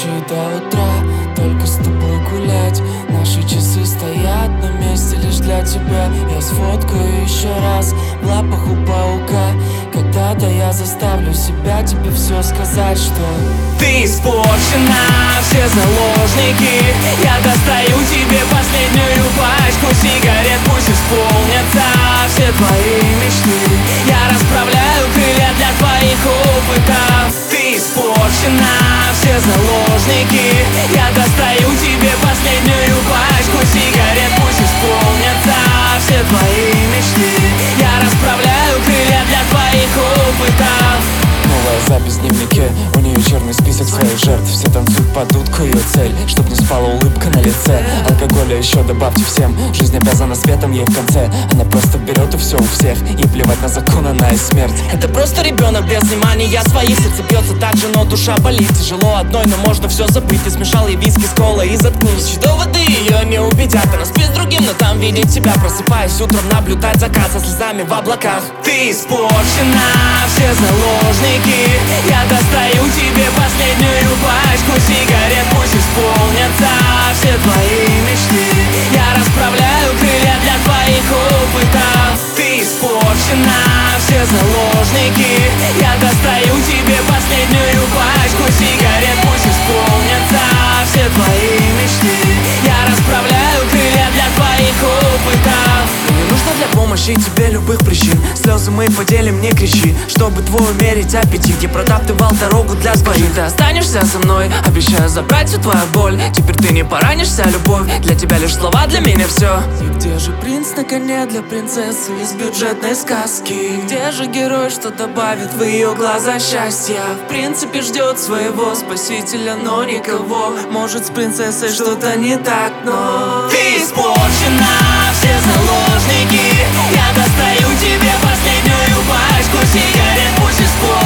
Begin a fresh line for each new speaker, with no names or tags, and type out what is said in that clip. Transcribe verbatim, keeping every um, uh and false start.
ночи до утра, только с тобой гулять. Наши часы стоят на месте лишь для тебя. Я сфоткаю еще раз в лапах у паука. Когда-то я заставлю себя тебе все сказать, что
ты испорчена, все заложники. Я достаю тебе последнюю пачку сигарет, пусть исполнятся все твои мечты. Я расправляю крылья для твоих опытов. Ты испорчена, все заложники. Я достаю тебе последнюю пачку сигарет, пусть исполнятся все твои мечты. Я расправляю крылья для твоих опытов.
новая запись в дневнике, у нее черный список своих жертв. Все танцуют под дудку, ее цель, чтоб не спала улыбка на лице. Алкоголя еще добавьте всем, жизнь обязана светом ей в конце. Она просто берет и все у всех, и плевать на закон, она и смерть.
Это просто ребенок без внимания своих. Сердце бьется так же, но душа болит. Тяжело одной, но можно все забыть. Ты смешал ей виски с колой и заткнись. Доводы ее не убедят. Она спит с другим, но там видеть тебя. Просыпаясь утром, наблюдать закат со слезами в облаках. Ты испорчена, все заложники. Я достаю тебе последнюю пачку сигарет, пусть исполнятся все твои мечты. Я расправляю крылья для твоих опытов. Ты испорчена, все заложники. Я достаю тебе последнюю пачку сигарет, пусть исполнятся все твои мечты. Я расправляю крылья для твоих опытов.
Мне нужно для помощи тебе любых причин. Слезы мы поделим, не кричи, чтобы твой умерить аппетит. Я протаптывал дорогу для своих. Ты останешься со мной, обещаю забрать всю твою боль. Теперь ты не поранишься, любовь. Для тебя лишь слова, для меня все. И где же принц на коне для принцессы из бюджетной сказки? Где же герой, что добавит в ее глаза счастья? В принципе ждет своего спасителя, но никого. Может, с принцессой что-то не так, но
ты испорчена, все заложники. Я достаю тебе последнюю пачку сигарет, пусть исполнится